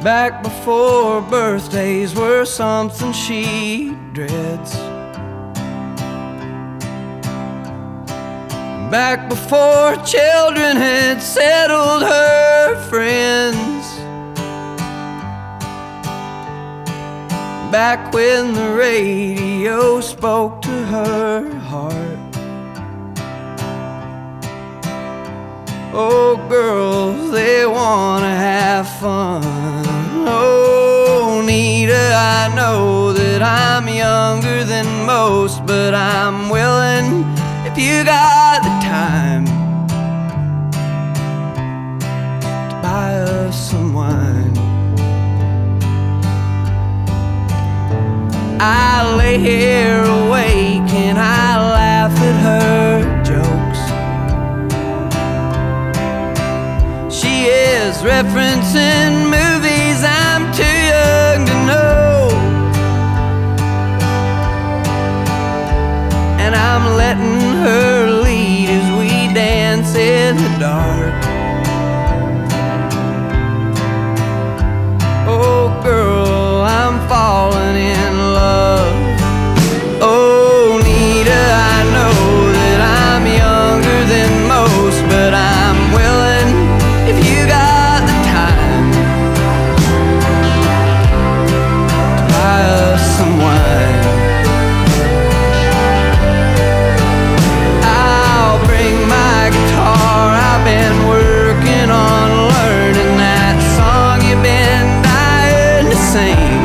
back before birthdays were something she dreads, back before children had settled her friends, back when the radio spoke to her heart. Oh, girls, they wanna have fun. Oh, Nita, I know that I'm younger than most, but I'm willing, if you got the time, to buy us some wine. I lay here awake and I laugh at her jokes. She is referencing movies I'm too young to know, and I'm letting her lead as we dance in the dark. Oh, girl, I'm falling in love. Oh, Nita, I know that I'm younger than most, but I'm willing, if you got the time, to buy us some wine. I'll bring my guitar, I've been working on learning that song you've been dying to sing,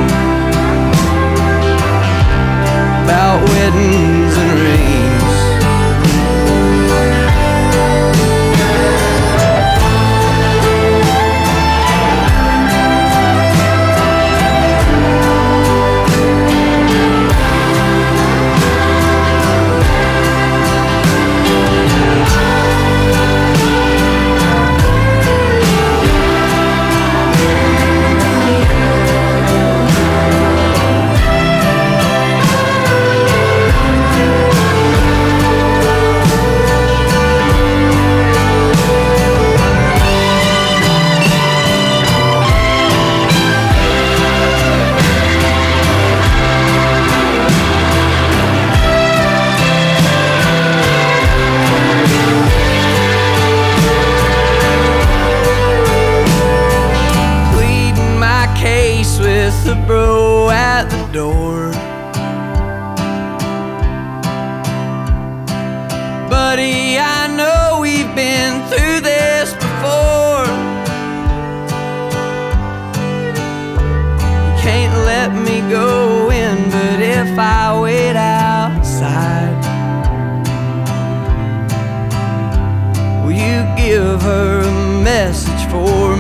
about weddings and rings. With the bro at the door, buddy, I know we've been through this before. You can't let me go in, but if I wait outside, will you give her a message for